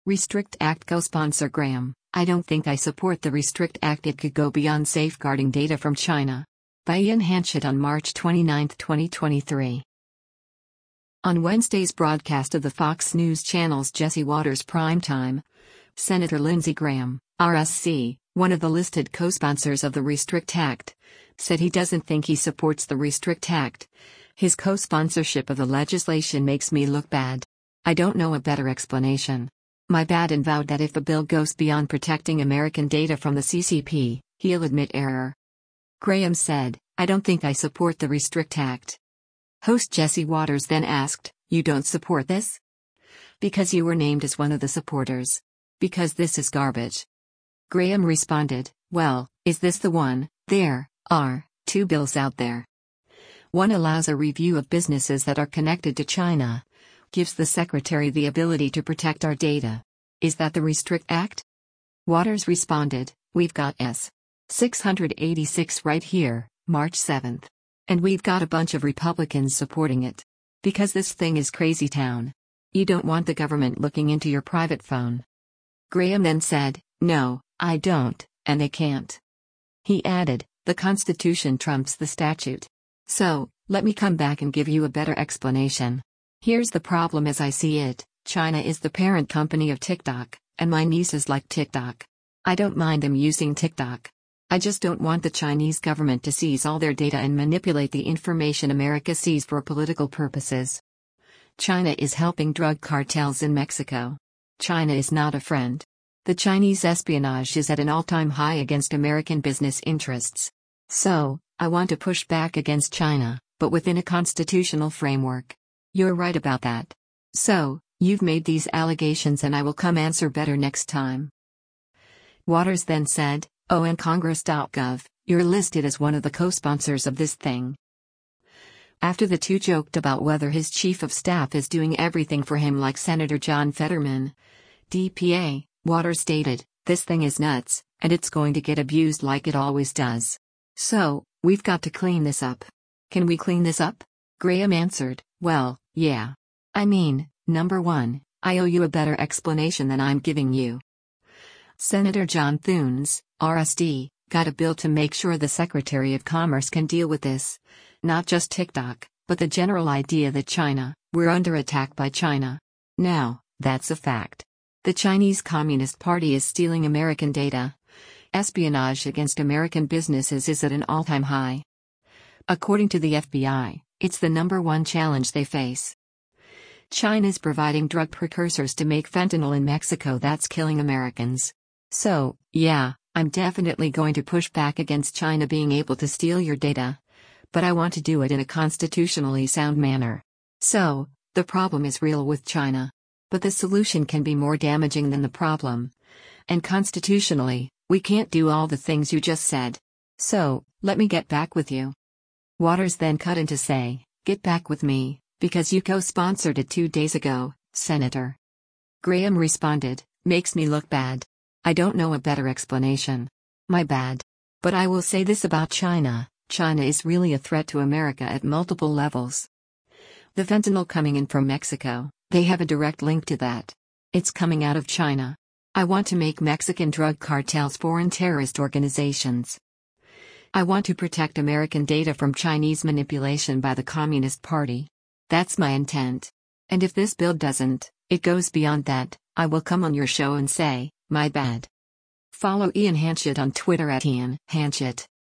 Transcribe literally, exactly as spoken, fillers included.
Restrict Act co-sponsor Graham, I don't think I support the Restrict Act. It could go beyond safeguarding data from China. By Ian Hanchett on March twenty-ninth, twenty twenty-three. On Wednesday's broadcast of the Fox News Channel's Jesse Watters Primetime, Senator Lindsey Graham, R S C, one of the listed co-sponsors of the Restrict Act, said he doesn't think he supports the Restrict Act. His co-sponsorship of the legislation makes me look bad. I don't know a better explanation. My bad, and vowed that if the bill goes beyond protecting American data from the C C P, he'll admit error. Graham said, I don't think I support the Restrict Act. Host Jesse Watters then asked, you don't support this? Because you were named as one of the supporters. Because this is garbage. Graham responded, well, is this the one? There are two bills out there. One allows a review of businesses that are connected to China. Gives the Secretary the ability to protect our data. Is that the Restrict Act? Watters responded, we've got S. six eighty-six right here, March seventh. And we've got a bunch of Republicans supporting it. Because this thing is crazy town. You don't want the government looking into your private phone. Graham then said, no, I don't, and they can't. He added, the Constitution trumps the statute. So, let me come back and give you a better explanation. Here's the problem as I see it, China is the parent company of TikTok, and my nieces like TikTok. I don't mind them using TikTok. I just don't want the Chinese government to seize all their data and manipulate the information America sees for political purposes. China is helping drug cartels in Mexico. China is not a friend. The Chinese espionage is at an all-time high against American business interests. So, I want to push back against China, but within a constitutional framework. You're right about that. So, you've made these allegations and I will come answer better next time. Watters then said, oh, and Congress dot gov, you're listed as one of the co-sponsors of this thing. After the two joked about whether his chief of staff is doing everything for him like Senator John Fetterman, D P A, Watters stated, this thing is nuts, and it's going to get abused like it always does. So, we've got to clean this up. Can we clean this up? Graham answered, well, yeah. I mean, number one, I owe you a better explanation than I'm giving you. Senator John Thune, R S D, got a bill to make sure the Secretary of Commerce can deal with this. Not just TikTok, but the general idea that China, we're under attack by China. Now, that's a fact. The Chinese Communist Party is stealing American data. Espionage against American businesses is at an all-time high. According to the F B I, it's the number one challenge they face. China's providing drug precursors to make fentanyl in Mexico that's killing Americans. So, yeah, I'm definitely going to push back against China being able to steal your data. But I want to do it in a constitutionally sound manner. So, the problem is real with China. But the solution can be more damaging than the problem. And constitutionally, we can't do all the things you just said. So, let me get back with you. Watters then cut in to say, get back with me, because you co-sponsored it two days ago, Senator. Graham responded, makes me look bad. I don't know a better explanation. My bad. But I will say this about China, China is really a threat to America at multiple levels. The fentanyl coming in from Mexico, they have a direct link to that. It's coming out of China. I want to make Mexican drug cartels foreign terrorist organizations. I want to protect American data from Chinese manipulation by the Communist Party. That's my intent. And if this bill doesn't, it goes beyond that, I will come on your show and say, my bad. Follow Ian Hanchett on Twitter at Ian Hanchett.